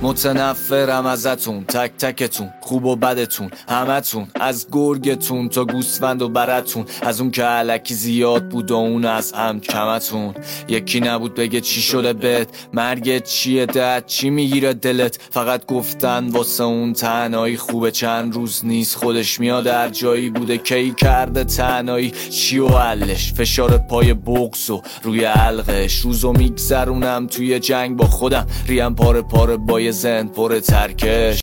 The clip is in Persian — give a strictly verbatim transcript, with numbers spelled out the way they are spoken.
متنفرم ازتون تک تکتون، خوب و بدتون همتون، از گرگتون تا گوسفند و برتون، از اون که علکی زیاد بود و اون از هم کمتون. یکی نبود بگه چی شده بهت، مرگت چیه، دهت چی میگیره دلت، فقط گفتن واسه اون تنهایی خوبه، چند روز نیست خودش میاد، هر جایی بوده کی کرده تنهایی چی و حلش، فشار پای بغض و روی حلقش، روزو میگذرونم توی جنگ با خودم، ریم پاره پاره با یه زن پر ترکش.